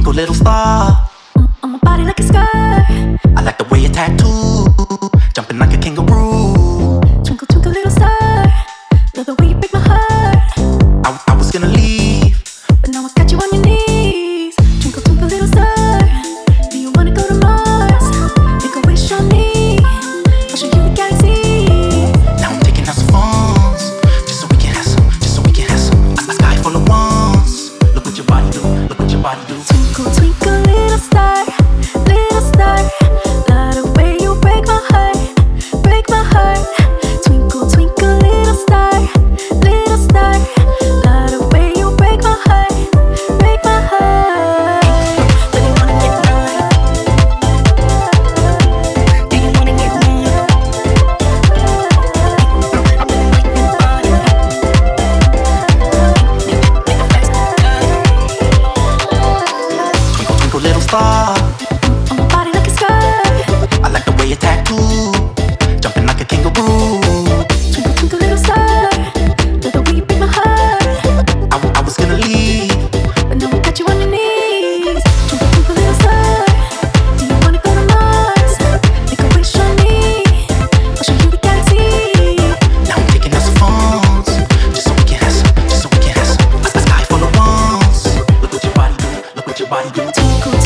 twinkle little star on my body like a skirt. I like the way you tattoo, jumping like a kangaroo. Twinkle, twinkle, little star. Love the way you break my heart. I was gonna leave, but now I got you on your knees. Twinkle, twinkle, little star. Do you wanna go to Mars? Make a wish on me. I'll show you the galaxy. now I'm taking out some phones, just so we can have some, just so we can have some. A sky full of ones. Look what your body do, look what your body do. Twinkle, twinkle, little star, little star. Love the way you break my heart, break my heart. Twinkle, twinkle, little star, little star. Love the way you break my heart, break my heart. Do you wanna get mine? Do you wanna get mine? I'm gonna make you body. Make it fast. Twinkle, twinkle little star, On my body like a skirt. I like the way you tattoo, jumping like a kangaroo. Twinkle, twinkle, little star. Love the way you break my heart. I was gonna leave, But now I got you on your knees. Twinkle, twinkle, little star. Do you wanna go to Mars? Make a wish on me. I'll show you the galaxy. now I'm taking out some phones, just so we can have some, just so we can have some. A sky full of ones. Look what your body do, look what your body do. Twinkle,